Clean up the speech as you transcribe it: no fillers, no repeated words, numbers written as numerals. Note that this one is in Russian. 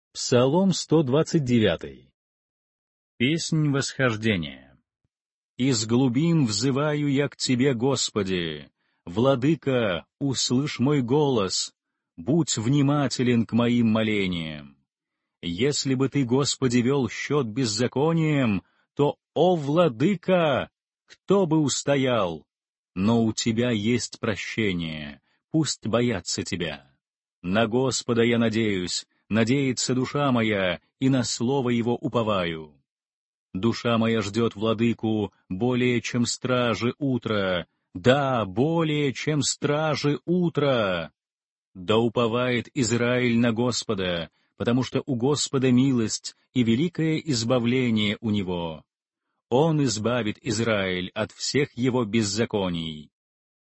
Псалом 129. Песнь восхождения. «Из глубин взываю я к Тебе, Господи! Владыка, услышь мой голос, будь внимателен к моим молениям. Если бы Ты, Господи, вел счет беззаконием, то, о Владыка, кто бы устоял? Но у Тебя есть прощение, пусть боятся Тебя. На Господа я надеюсь, надеется душа моя, и на слово Его уповаю. Душа моя ждет Владыку более, чем стражи утра, да, более, чем стражи утра. Да уповает Израиль на Господа, потому что у Господа милость и великое избавление у Него. Он избавит Израиль от всех его беззаконий.